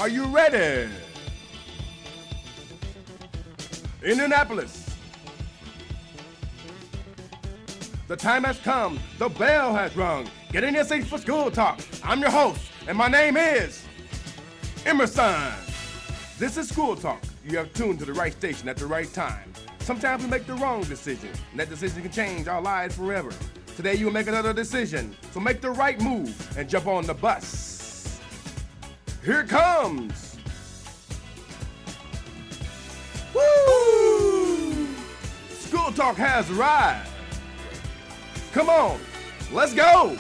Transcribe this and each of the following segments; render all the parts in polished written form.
Are you ready? Indianapolis. The time has come. The bell has rung. Get in your seats for School Talk. I'm your host, and my name is Emerson. This is School Talk. You have tuned to the right station at the right time. Sometimes we make the wrong decision, and that decision can change our lives forever. Today you will make another decision, so make the right move and jump on the bus. Here it comes. Woo! School Talk has arrived. Come on, let's go.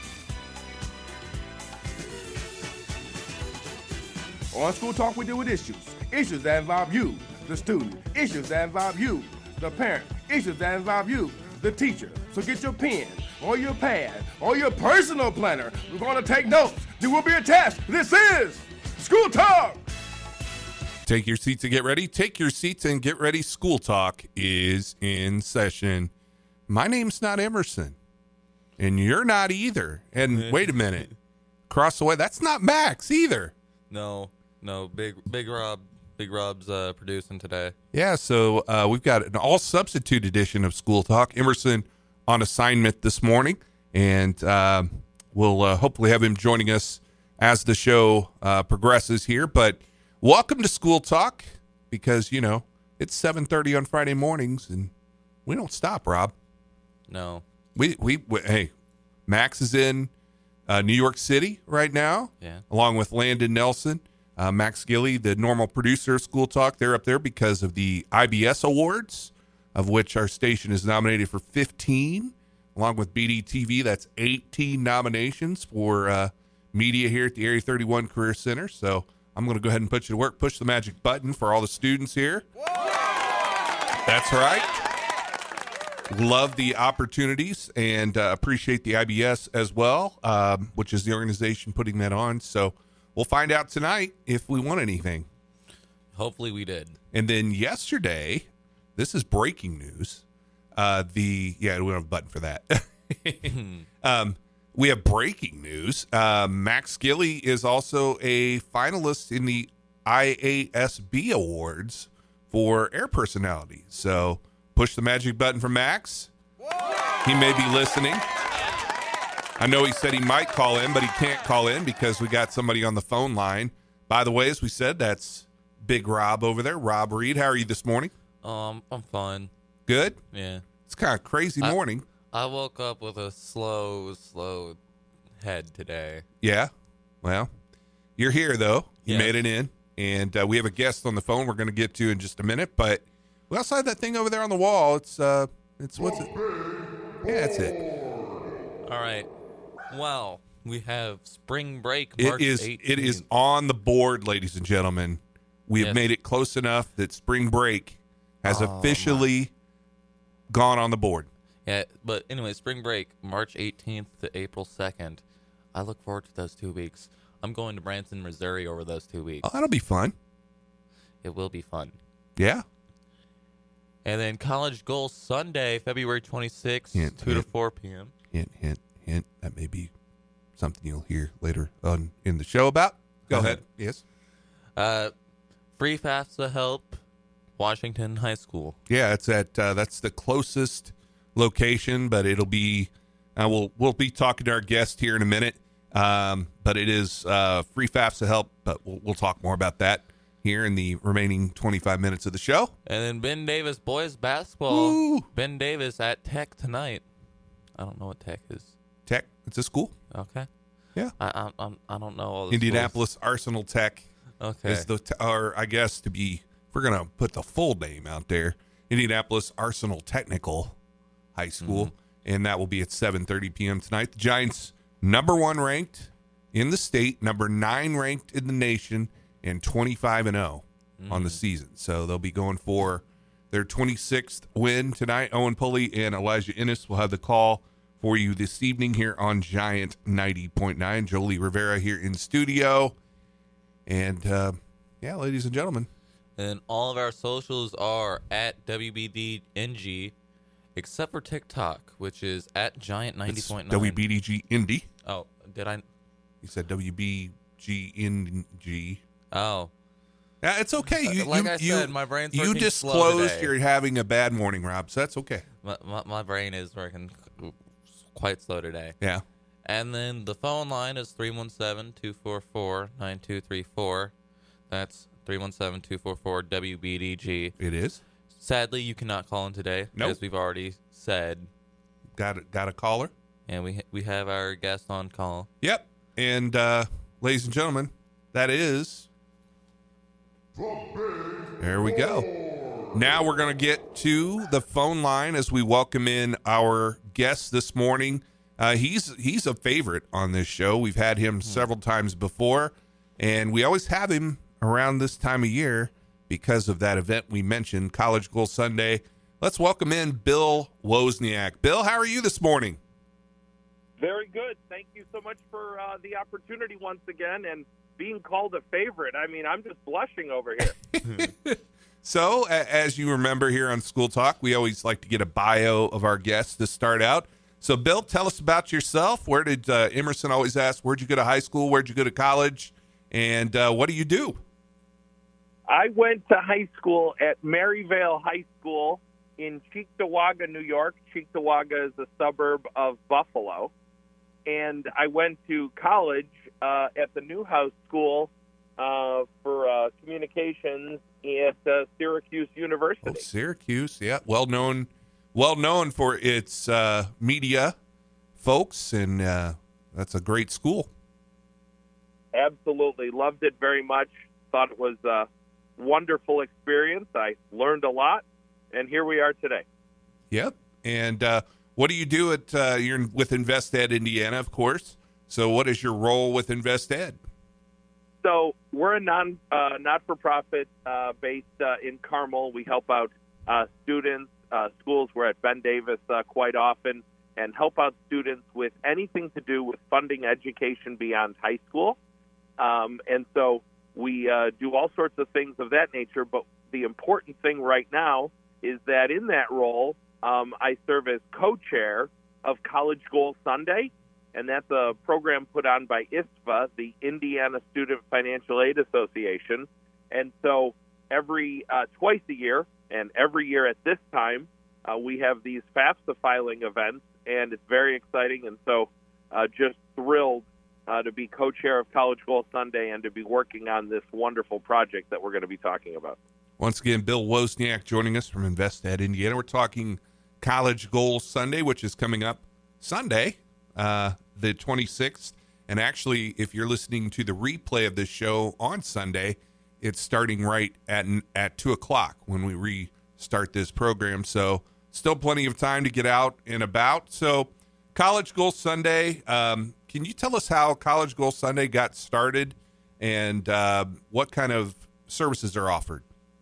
On School Talk, we deal with issues that involve you, the student, issues that involve you, the parent, issues that involve you, the teacher. So get your pen or your pad or your personal planner. We're going to take notes. There will be a test. This is School Talk. Take your seats and get ready. Take your seats and get ready. School Talk is in session. My name's not Emerson, and you're not either. And wait a minute. Across the way, that's not Max either. No, Big Rob's producing today. Yeah, so we've got an all-substitute edition of School Talk. Emerson on assignment this morning, and we'll hopefully have him joining us as the show progresses here. But welcome to School Talk, because, you know, it's 7:30 on Friday mornings, and we don't stop, Rob. No. We hey, Max is in New York City right now, Yeah. along with Landon Nelson. Max Gilley, the normal producer of School Talk, they're up there because of the IBS Awards, of which our station is nominated for 15, along with BDTV. That's 18 nominations for media here at the Area 31 Career Center. So I'm going to go ahead and put you to work. Push the magic button for all the students here. That's right. Love the opportunities and appreciate the IBS as well, which is the organization putting that on. So we'll find out tonight if we won anything. Hopefully we did. And then yesterday, this is breaking news. We don't have a button for that. We have breaking news. Max Gilley is also a finalist in the IASB Awards for air personality. So push the magic button for Max. He may be listening. I know he said he might call in, but he can't call in because we got somebody on the phone line. By the way, as we said, that's Big Rob over there. Rob Reed, how are you this morning? I'm fine. Good? Yeah. It's kind of crazy morning. I woke up with a slow head today. Yeah? Well, you're here, though. You Yes. made it in. And we have a guest on the phone we're going to get to in just a minute. But we also have that thing over there on the wall. It's what's it? Yeah, that's it. All right. Well, we have spring break It March is 18th. It is on the board, ladies and gentlemen. We have Yes. made it close enough that spring break has officially gone on the board. Yeah, but anyway, spring break March 18th to April 2nd. I look forward to those 2 weeks. I'm going to Branson, Missouri over those 2 weeks. Oh, that'll be fun. It will be fun. Yeah. And then College Goals Sunday, February 26th, Hint, 2 to hint. 4 p.m. Hint, hint, hint. That may be something you'll hear later on in the show about. Go ahead. Yes. Free FAFSA help, Washington High School. Yeah, it's at that's the closest location, but it'll be we'll be talking to our guest here in a minute. But it is free FAFSA help, but we'll talk more about that here in the remaining 25 minutes of the show. And then Ben Davis boys basketball. Woo! Ben Davis at Tech tonight. I don't know what Tech is. Tech, it's a school. Okay. Yeah. I don't know all the Indianapolis Arsenal Tech schools. Okay. is or I guess if we're going to put the full name out there, Indianapolis Arsenal Technical High School, and that will be at 7:30 p.m. tonight. The Giants, number 1 ranked in the state, number 9 ranked in the nation, and 25-0 on the season. So they'll be going for their 26th win tonight. Owen Pulley and Elijah Ennis will have the call for you this evening here on Giant 90.9. Jolie Rivera here in studio. And, ladies and gentlemen. And all of our socials are at WBDNG, except for TikTok, which is at Giant 90.9. WBDG Indy. Oh, did I? You said WBGNG. Oh. Yeah, it's okay. I said, my brain's you working disclosed slow today. you're having a bad morning, Rob, so that's okay. My brain is working quite slow today. Yeah. And then the phone line is 317-244-9234. That's 317-244-WBDG. It is. Sadly, you cannot call in today, Nope. as we've already said. Got a caller? And we have our guest on call. Yep. And ladies and gentlemen, that is... There we go. Now we're going to get to the phone line as we welcome in our guest this morning. He's a favorite on this show. We've had him several times before, and we always have him around this time of year because of that event we mentioned, College Goal Sunday. Let's welcome in Bill Wozniak. Bill, how are you this morning? Very good. Thank you so much for the opportunity once again and being called a favorite. I mean, I'm just blushing over here. So, as you remember here on School Talk, we always like to get a bio of our guests to start out. So, Bill, tell us about yourself. Where did Emerson always ask, where'd you go to high school? Where'd you go to college? And what do you do? I went to high school at Maryvale High School in Cheektowaga, New York. Cheektowaga is a suburb of Buffalo. And I went to college at the Newhouse School for communications at Syracuse University. Oh, Syracuse, yeah, well known for its media folks, and that's a great school. Absolutely, loved it very much. Thought it was a wonderful experience. I learned a lot, and here we are today. Yep. And what do you do at you're with InvestEd Indiana, of course. So what is your role with InvestEd? So we're a not-for-profit based in Carmel. We help out students, schools. We're at Ben Davis quite often, and help out students with anything to do with funding education beyond high school. And so we do all sorts of things of that nature. But the important thing right now is that in that role, I serve as co-chair of College Goal Sunday. And that's a program put on by ISFA, the Indiana Student Financial Aid Association. And so twice a year, and every year at this time, we have these FAFSA filing events, and it's very exciting. And so just thrilled to be co-chair of College Goal Sunday and to be working on this wonderful project that we're going to be talking about. Once again, Bill Wozniak joining us from InvestEd Indiana. We're talking College Goal Sunday, which is coming up Sunday, the 26th. And actually, if you're listening to the replay of this show on Sunday, it's starting right at 2 o'clock when we restart this program. So still plenty of time to get out and about. So College Goal Sunday, can you tell us how College Goal Sunday got started and what kind of services are offered?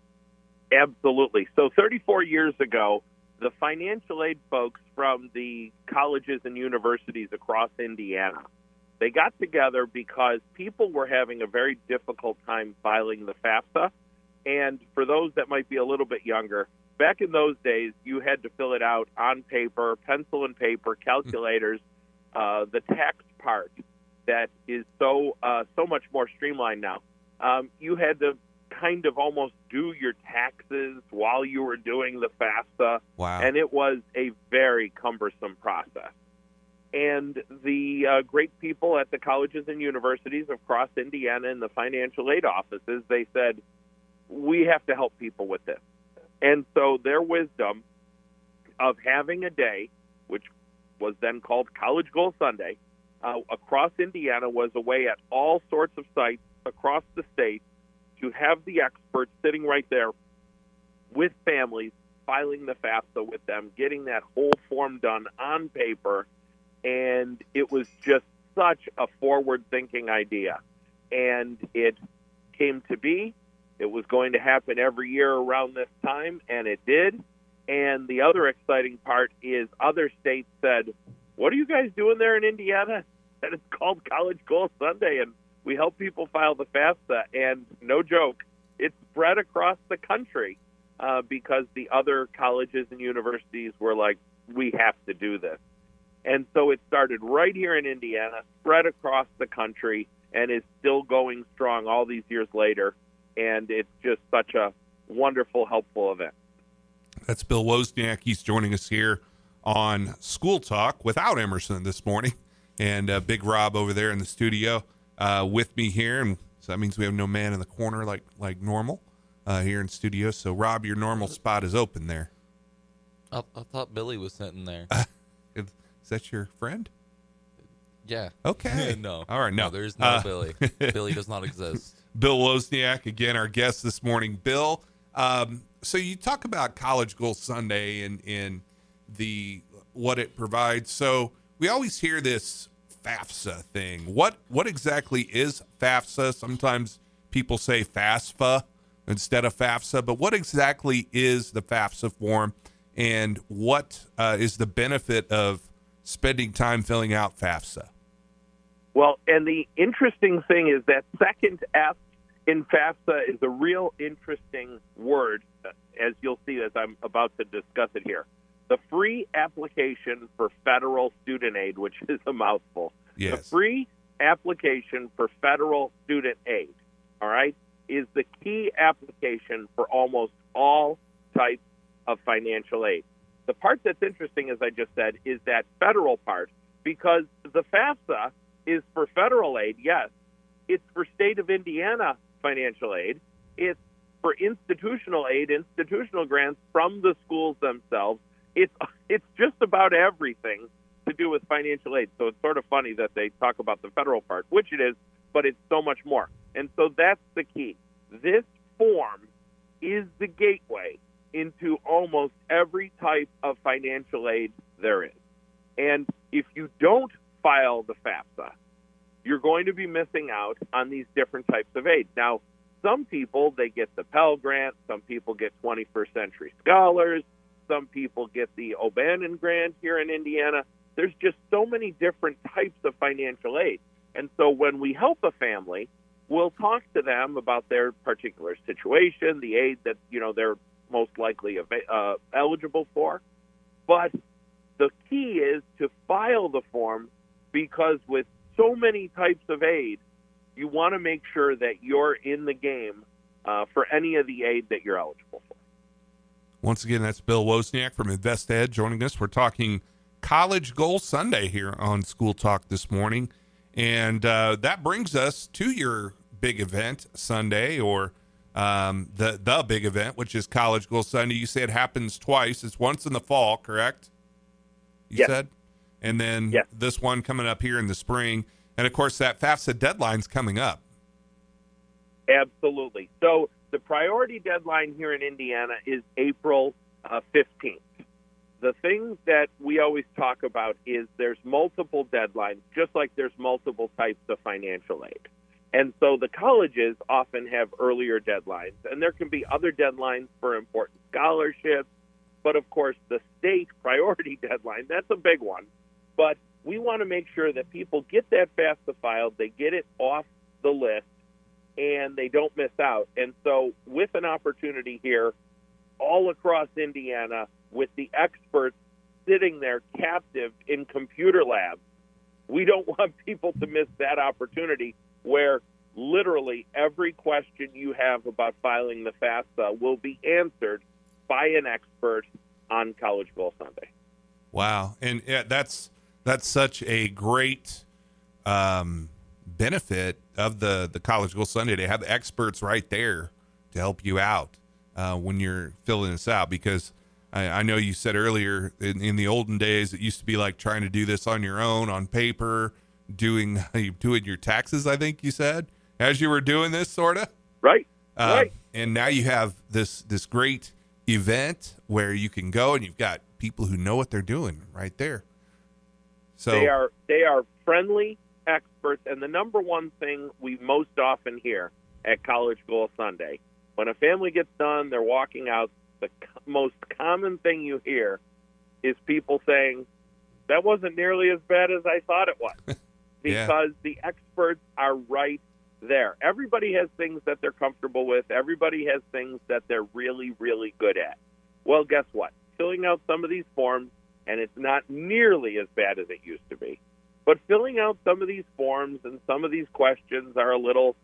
Absolutely. So 34 years ago, the financial aid folks from the colleges and universities across Indiana, they got together because people were having a very difficult time filing the FAFSA. And for those that might be a little bit younger, back in those days, you had to fill it out on paper, pencil and paper, calculators, the tax part that is so much more streamlined now. You had to kind of almost do your taxes while you were doing the FAFSA. Wow. And it was a very cumbersome process. And the great people at the colleges and universities across Indiana and the financial aid offices, they said, we have to help people with this. And so their wisdom of having a day, which was then called College Goal Sunday, across Indiana was a way at all sorts of sites across the state to have the experts sitting right there with families, filing the FAFSA with them, getting that whole form done on paper. And it was just such a forward-thinking idea. And it came to be. It was going to happen every year around this time, and it did. And the other exciting part is other states said, what are you guys doing there in Indiana? And it's called College Goal Sunday, and we help people file the FAFSA. And no joke, it's spread across the country because the other colleges and universities were like, we have to do this. And so it started right here in Indiana, spread across the country, and is still going strong all these years later. And it's just such a wonderful, helpful event. That's Bill Wozniak. He's joining us here on School Talk without Emerson this morning, and Big Rob over there in the studio with me here. And so that means we have no man in the corner like normal here in studio. So, Rob, your normal spot is open there. I thought Billy was sitting there. Is that your friend? Yeah. Okay. No. All right. No, there's no Billy. Billy does not exist. Bill Wozniak, again, our guest this morning. Bill, so you talk about College Goal Sunday and the what it provides. So we always hear this FAFSA thing. What exactly is FAFSA? Sometimes people say FAFSA instead of FAFSA, but what exactly is the FAFSA form, and what is the benefit of spending time filling out FAFSA? Well, and the interesting thing is that second F in FAFSA is a real interesting word, as you'll see as I'm about to discuss it here. The free application for federal student aid, which is a mouthful. Yes. The free application for federal student aid, all right, is the key application for almost all types of financial aid. The part that's interesting, as I just said, is that federal part, because the FAFSA is for federal aid, yes. It's for state of Indiana financial aid. It's for institutional aid, institutional grants from the schools themselves. It's just about everything to do with financial aid. So it's sort of funny that they talk about the federal part, which it is, but it's so much more. And so that's the key. This form is the gateway into almost every type of financial aid there is. And if you don't file the FAFSA, you're going to be missing out on these different types of aid. Now, some people, they get the Pell Grant. Some people get 21st Century Scholars. Some people get the O'Bannon Grant here in Indiana. There's just so many different types of financial aid. And so when we help a family, we'll talk to them about their particular situation, the aid that, they're most likely eligible for. But the key is to file the form, because with so many types of aid, you want to make sure that you're in the game for any of the aid that you're eligible for. Once again, that's Bill Wozniak from InvestEd joining us. We're talking College Goal Sunday here on School Talk this morning. And that brings us to your big event Sunday, or the big event, which is College Goal Sunday. You say it happens twice. It's once in the fall, correct? You said? And then this one coming up here in the spring. And, of course, that FAFSA deadline's coming up. Absolutely. So the priority deadline here in Indiana is April 15th. The thing that we always talk about is there's multiple deadlines, just like there's multiple types of financial aid. And so the colleges often have earlier deadlines, and there can be other deadlines for important scholarships. But, of course, the state priority deadline, that's a big one. But we want to make sure that people get that FAFSA filed, they get it off the list, and they don't miss out. And so with an opportunity here all across Indiana, with the experts sitting there captive in computer labs, we don't want people to miss that opportunity where literally every question you have about filing the FAFSA will be answered by an expert on College Goal Sunday. Wow. And that's such a great benefit of the College Goal Sunday, to have experts right there to help you out when you're filling this out. Because I know you said earlier in the olden days, it used to be like trying to do this on your own, on paper, doing your taxes, I think you said, as you were doing this, sort of. Right. Right. And now you have this great event where you can go and you've got people who know what they're doing right there. So they are friendly experts, and the number one thing we most often hear at College Goal Sunday, when a family gets done, they're walking out, the most common thing you hear is people saying, that wasn't nearly as bad as I thought it was. Because the experts are right there. Everybody has things that they're comfortable with. Everybody has things that they're really, really good at. Well, guess what? Filling out some of these forms, and it's not nearly as bad as it used to be. But filling out some of these forms and some of these questions are a little,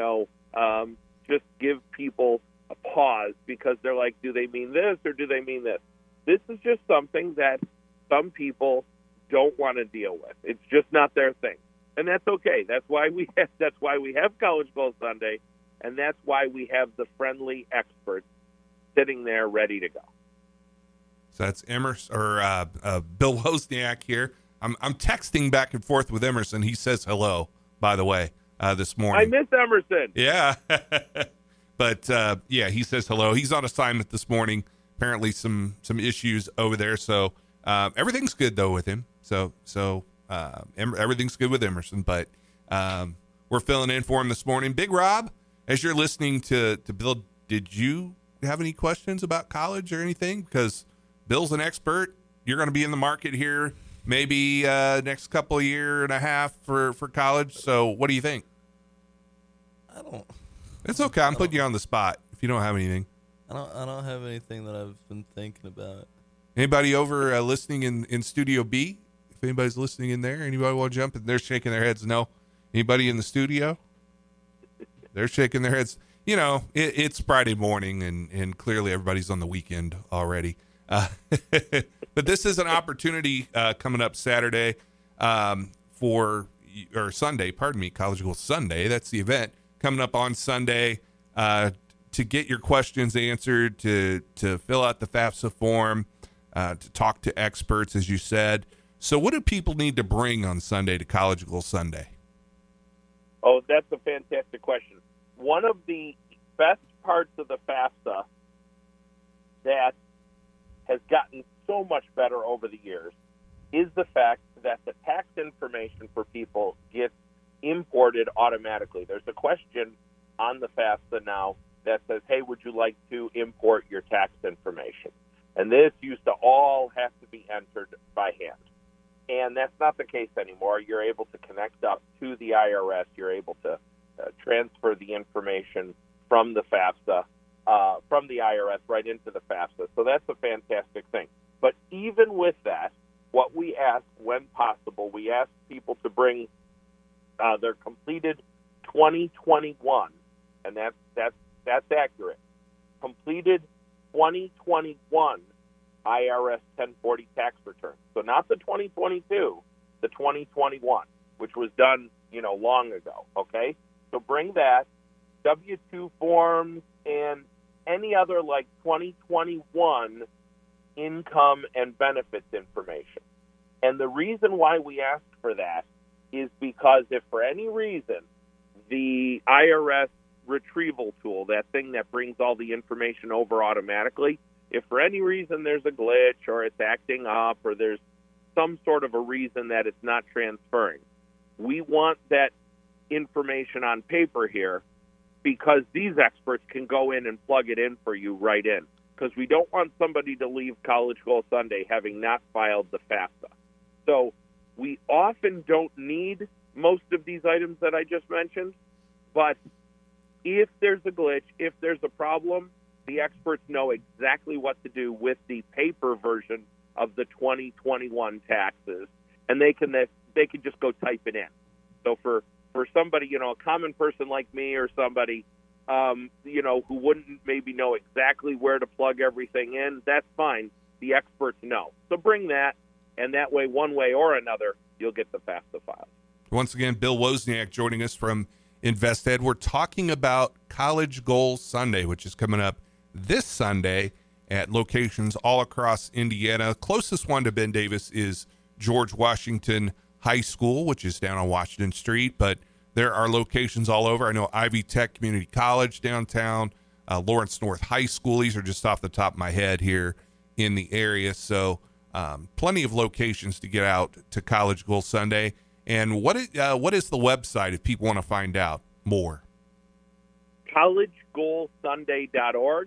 just give people a pause because they're like, do they mean this or do they mean this? This is just something that some people don't want to deal with. It's just not their thing. And that's okay. That's why we have College Goal Sunday, and that's why we have the friendly experts sitting there ready to go. So that's Emerson or Bill Wozniak here. I'm texting back and forth with Emerson. He says hello, by the way, this morning. I miss Emerson. Yeah. But he says hello. He's on assignment this morning. Apparently some issues over there. So everything's good though with him. So everything's good with Emerson. But we're filling in for him this morning. Big Rob, as you're listening to Bill, did you have any questions about college or anything? Because Bill's an expert. You're going to be in the market here maybe next couple of year and a half for college. So what do you think? I don't. It's okay. I'm putting you on the spot if you don't have anything. I don't have anything that I've been thinking about. Anybody over listening in Studio B? If anybody's listening in there, anybody want to jump? And they're shaking their heads. No. Anybody in the studio? They're shaking their heads. It's Friday morning, and clearly everybody's on the weekend already. But this is an opportunity coming up Saturday or Sunday, pardon me, College Goal Sunday. That's the event coming up on Sunday to get your questions answered, to fill out the FAFSA form, to talk to experts, as you said. So what do people need to bring on Sunday to College Goal Sunday? Oh, that's a fantastic question. One of the best parts of the FAFSA that has gotten so much better over the years is the fact that the tax information for people gets imported automatically. There's a question on the FAFSA now that says, hey, would you like to import your tax information? And this used to all have to be entered by hand. And that's not the case anymore. You're able to connect up to the IRS. You're able to transfer the information from the FAFSA, from the IRS right into the FAFSA. So that's a fantastic thing. But even with that, what we ask when possible, we ask people to bring their completed 2021, and that's accurate, completed 2021 IRS 1040 tax return. So not the 2022, the 2021, which was done, long ago, okay? So bring that, W-2 forms, and any other 2021 income and benefits information. And the reason why we asked for that is because if for any reason the IRS retrieval tool, that thing that brings all the information over automatically, if for any reason there's a glitch or it's acting up or there's some sort of a reason that it's not transferring, we want that information on paper here because these experts can go in and plug it in for you right in. Because we don't want somebody to leave College Goal Sunday having not filed the FAFSA. So we often don't need most of these items that I just mentioned, but if there's a glitch, if there's a problem, the experts know exactly what to do with the paper version of the 2021 taxes, and they can just go type it in. So for somebody, a common person like me or somebody, who wouldn't maybe know exactly where to plug everything in, that's fine. The experts know. So bring that, and that way, one way or another, you'll get the FAFSA files. Once again, Bill Wozniak joining us from InvestEd. We're talking about College Goal Sunday, which is coming up this Sunday at locations all across Indiana. Closest one to Ben Davis is George Washington High School, which is down on Washington Street, but there are locations all over. I know Ivy Tech Community College downtown, Lawrence North High School. These are just off the top of my head here in the area. So plenty of locations to get out to College Goal Sunday. And what is the website if people want to find out more? collegegoalsunday.org.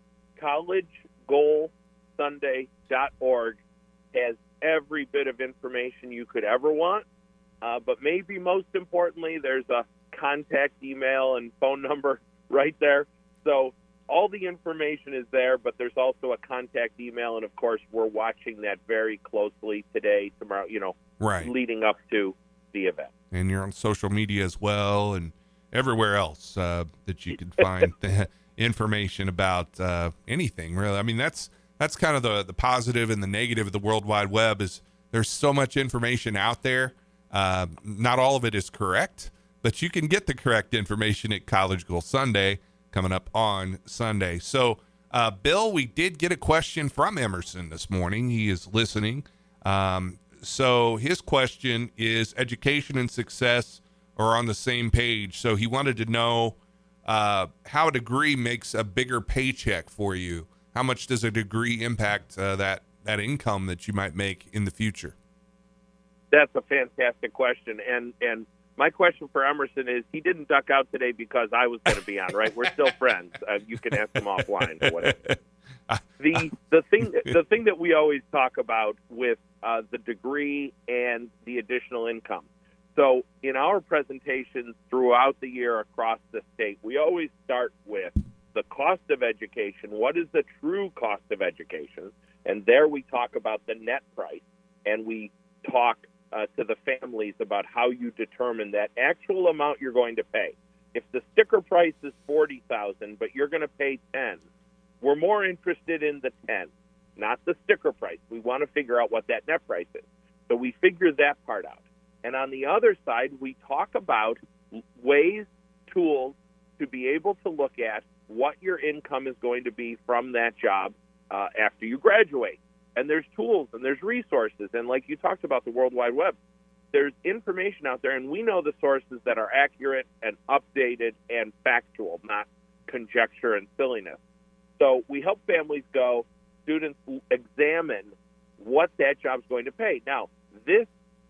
collegegoalsunday.org has every bit of information you could ever want. But maybe most importantly, there's a contact email and phone number right there. So all the information is there, but there's also a contact email. And, of course, we're watching that very closely today, tomorrow, right, leading up to the event. And you're on social media as well, and everywhere else that you can find information about anything, really. I mean, that's kind of the positive and the negative of the World Wide Web is there's so much information out there. Not all of it is correct, but you can get the correct information at College Goal Sunday coming up on Sunday. So, Bill, we did get a question from Emerson this morning. He is listening. So his question is, education and success are on the same page. So he wanted to know how a degree makes a bigger paycheck for you. How much does a degree impact that income that you might make in the future? That's a fantastic question. And my question for Emerson is, he didn't duck out today because I was going to be on, right? We're still friends. You can ask him offline or whatever. The thing that we always talk about with the degree and the additional income. So in our presentations throughout the year across the state, we always start with the cost of education. What is the true cost of education? And there we talk about the net price, and we talk to the families about how you determine that actual amount you're going to pay. If the sticker price is $40,000, but you're going to pay $10,000, we're more interested in the 10, not the sticker price. We want to figure out what that net price is. So we figure that part out. And on the other side, we talk about ways, tools to be able to look at what your income is going to be from that job after you graduate. And there's tools and there's resources. And like you talked about the World Wide Web, there's information out there, and we know the sources that are accurate and updated and factual, not conjecture and silliness. So we help families go, students examine what that job's going to pay. Now, this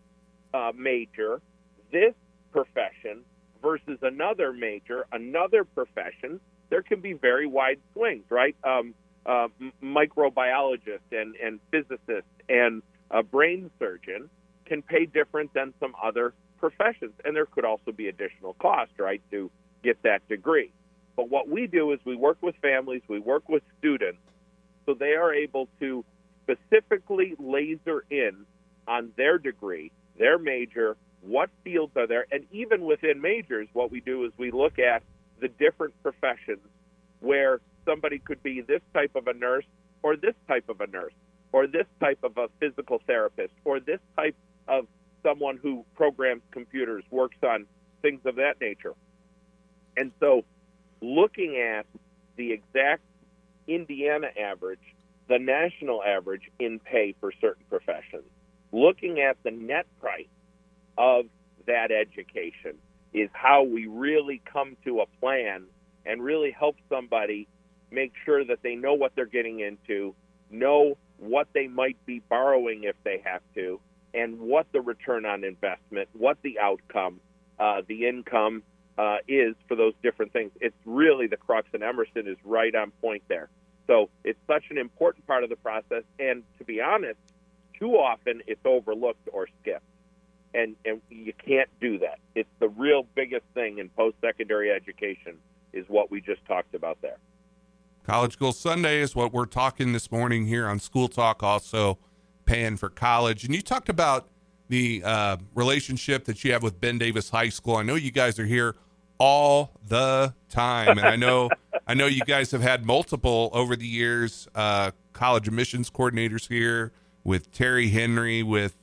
major, this profession versus another major, another profession, there can be very wide swings, right? Microbiologist and physicist and a brain surgeon can pay different than some other professions. And there could also be additional cost, right, to get that degree. But what we do is we work with families, we work with students, so they are able to specifically laser in on their degree, their major, what fields are there. And even within majors, what we do is we look at the different professions where somebody could be this type of a nurse or this type of a nurse or this type of a physical therapist or this type of someone who programs computers, works on things of that nature. And so looking at the exact Indiana average, the national average in pay for certain professions, looking at the net price of that education is how we really come to a plan and really help somebody make sure that they know what they're getting into, know what they might be borrowing if they have to, and what the return on investment, what the outcome, the income is for those different things. It's really the crux, and Emerson is right on point there. So it's such an important part of the process, and to be honest, too often it's overlooked or skipped, and you can't do that. It's the real biggest thing in post-secondary education is what we just talked about there. College Goal Sunday is what we're talking this morning here on School Talk, also paying for college. And you talked about the relationship that you have with Ben Davis High School. I know you guys are here all the time, and I know you guys have had multiple over the years college admissions coordinators here with Terry Henry, with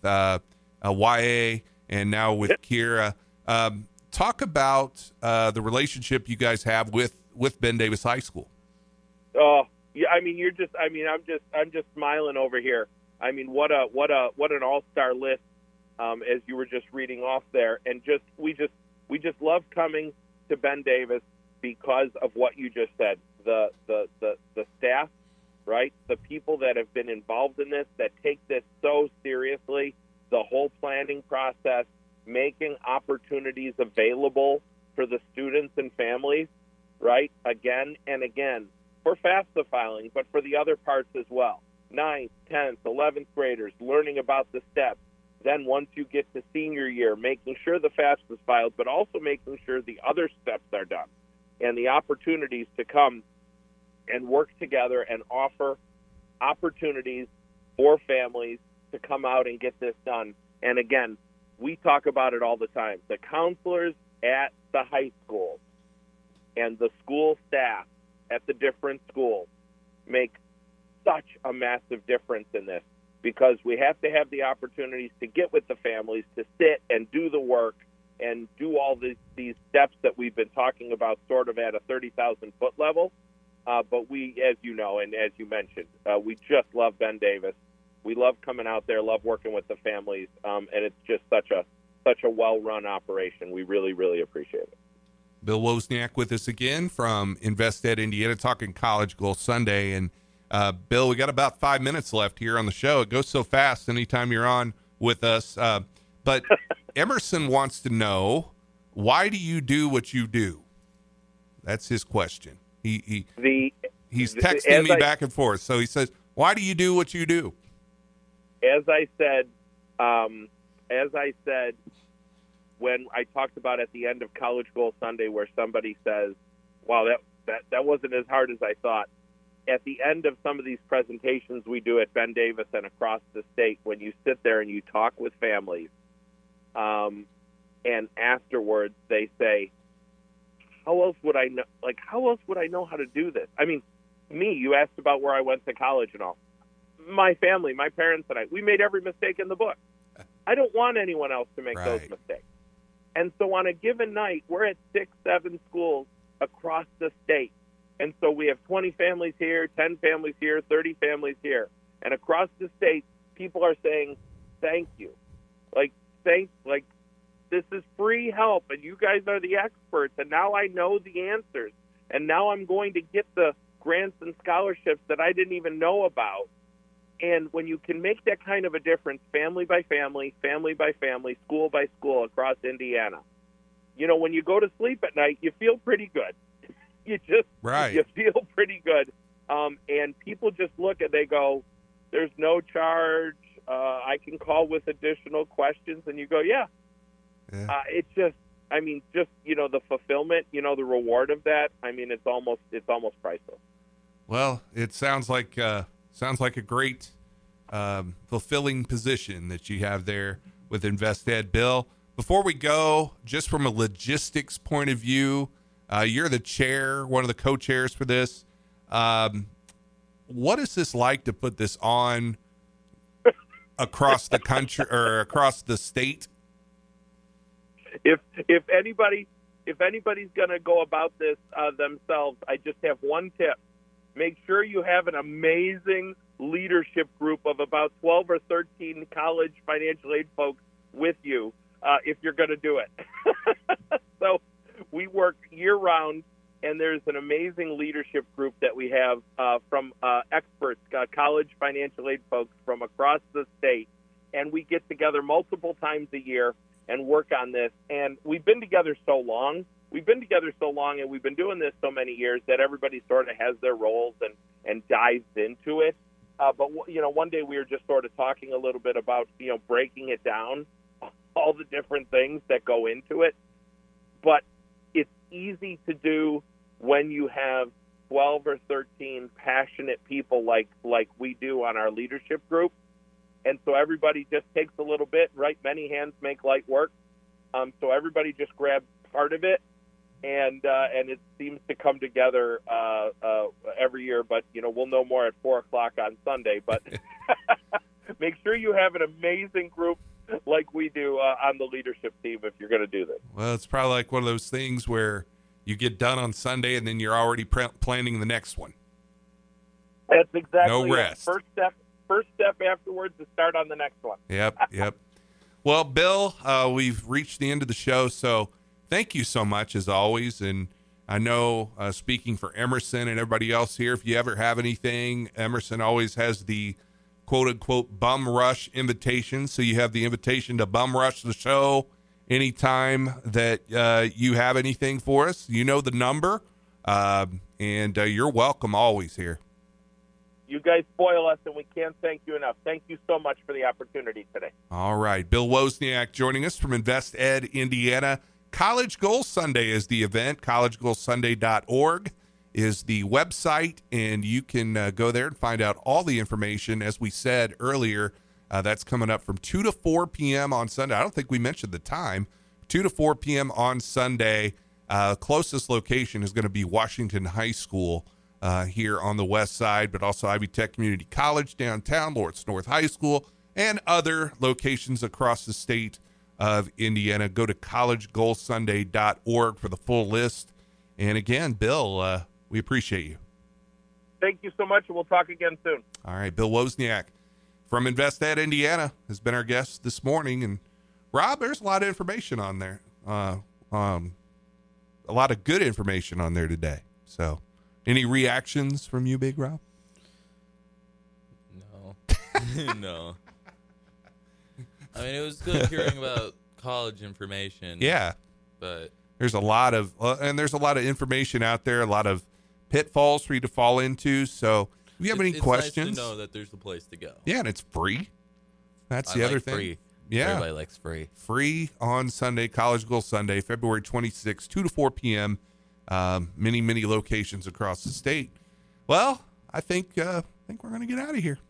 YA, and now with Kira. Talk about the relationship you guys have with Ben Davis High School. Oh, yeah. I mean, I'm just smiling over here. I mean, what an all-star list, as you were just reading off there, and we just love coming to Ben Davis because of what you just said. The staff, right? The people that have been involved in this, that take this so seriously, the whole planning process, making opportunities available for the students and families, right? Again and again, for FAFSA filing, but for the other parts as well. 9th, 10th, 11th graders learning about the steps. Then once you get to senior year, making sure the FAFSA is filed, but also making sure the other steps are done. And the opportunities to come and work together and offer opportunities for families to come out and get this done And again, we talk about it all the time. The counselors at the high schools and the school staff at the different schools make such a massive difference in this, because we have to have the opportunities to get with the families, to sit and do the work and do all these steps that we've been talking about sort of at a 30,000-foot level. But we, as you know, and as you mentioned, we just love Ben Davis. We love coming out there, love working with the families, and it's just such a well-run operation. We really, really appreciate it. Bill Wozniak with us again from InvestEd Indiana, talking College Goal Sunday. And Bill, we got about 5 minutes left here on the show. It goes so fast anytime you're on with us. But Emerson wants to know, why do you do what you do? That's his question. He's texting me back and forth. So he says, why do you do what you do? As I said, when I talked about at the end of College Goal Sunday, where somebody says, wow, that wasn't as hard as I thought. At the end of some of these presentations we do at Ben Davis and across the state, when you sit there and you talk with families, and afterwards they say, how else would I know? Like, how else would I know how to do this? I mean, you asked about where I went to college and all. My family, my parents and I, we made every mistake in the book. I don't want anyone else to make those mistakes. And so on a given night, we're at 6, 7 schools across the state. And so we have 20 families here, 10 families here, 30 families here. And across the state, people are saying, thank you. Like, this is free help, and you guys are the experts, and now I know the answers. And now I'm going to get the grants and scholarships that I didn't even know about. And when you can make that kind of a difference, family by family, family by family, school by school across Indiana, when you go to sleep at night, you feel pretty good. You feel pretty good. And people just look and they go, there's no charge. I can call with additional questions. And you go, yeah. It's just, the fulfillment, the reward of that. It's almost priceless. Well, it sounds like a great, fulfilling position that you have there with InvestEd. Bill, before we go, just from a logistics point of view, you're the chair, one of the co-chairs for this. What is this like to put this on across the country or across the state? If anybody's going to go about this themselves, I just have one tip. Make sure you have an amazing leadership group of about 12 or 13 college financial aid folks with you if you're going to do it. So we work year-round, and there's an amazing leadership group that we have from experts, college financial aid folks from across the state, and we get together multiple times a year and work on this. And we've been together so long. And we've been doing this so many years that everybody sort of has their roles and dives into it. But one day we were just sort of talking a little bit about, breaking it down, all the different things that go into it. But it's easy to do when you have 12 or 13 passionate people like we do on our leadership group. And so everybody just takes a little bit, right? Many hands make light work. So everybody just grabs part of it, and it seems to come together every year. But we'll know more at 4:00 on Sunday. But make sure you have an amazing group like we do on the leadership team if you're going to do this. Well, it's probably like one of those things where you get done on Sunday and then you're already planning the next one. That's exactly no rest. First step afterwards is start on the next one. Yep. Well, Bill, we've reached the end of the show, so thank you so much as always. And I know, speaking for Emerson and everybody else here, if you ever have anything, Emerson always has the quote-unquote bum rush invitation. So you have the invitation to bum rush the show anytime that you have anything for us. You know the number, and you're welcome always here. You guys spoil us, and we can't thank you enough. Thank you so much for the opportunity today. All right. Bill Wozniak joining us from InvestEd Indiana. College Goal Sunday is the event. collegegoalsunday.org is the website, and you can go there and find out all the information. As we said earlier, That's coming up from 2 to 4 p.m. on Sunday. I don't think we mentioned the time. 2 to 4 p.m. on Sunday. Closest location is going to be Washington High School here on the west side, but also Ivy Tech Community College downtown, Lawrence North High School, and other locations across the state of Indiana. Go to collegegoalsunday.org for the full list. And again, Bill, we appreciate you. Thank you so much, and we'll talk again soon. All right, Bill Wozniak from InvestEd Indiana has been our guest this morning. And Rob, there's a lot of information on there. A lot of good information on there today. So any reactions from you, Big Rob? No. No. I mean, it was good hearing about college information. Yeah. But there's a lot of information out there, a lot of pitfalls for you to fall into. So if you have any questions, nice to know that there's a place to go. Yeah, and it's free. That's the other thing. Free. Yeah. Everybody likes free. Free on Sunday, College Goal Sunday, February 26th, 2 to 4 p.m. Many locations across the state. Well, I think we're going to get out of here.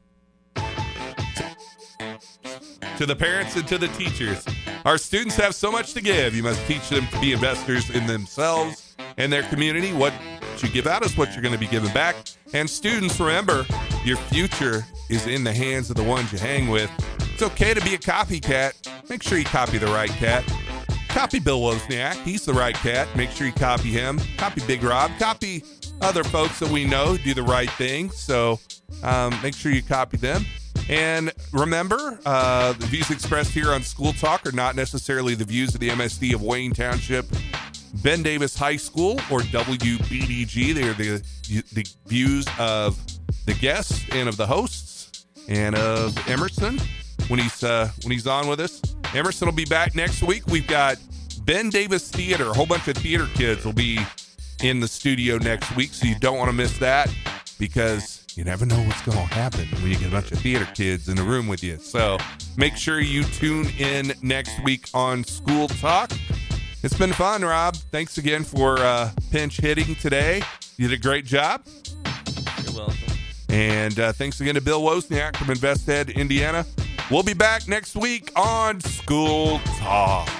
To the parents and to the teachers, our students have so much to give. You must teach them to be investors in themselves and their community. What you give out is what you're going to be giving back. And students, remember, your future is in the hands of the ones you hang with. It's okay to be a copycat. Make sure you copy the right cat. Copy Bill Wozniak. He's the right cat. Make sure you copy him. Copy Big Rob. Copy other folks that we know do the right thing. So make sure you copy them. And remember, the views expressed here on School Talk are not necessarily the views of the MSD of Wayne Township, Ben Davis High School, or WBDG. They are the views of the guests and of the hosts and of Emerson when he's on with us. Emerson will be back next week. We've got Ben Davis Theater. A whole bunch of theater kids will be in the studio next week, so you don't want to miss that, because you never know what's going to happen when you get a bunch of theater kids in the room with you. So make sure you tune in next week on School Talk. It's been fun, Rob. Thanks again for pinch hitting today. You did a great job. You're welcome. And thanks again to Bill Wozniak from InvestEd Indiana. We'll be back next week on School Talk.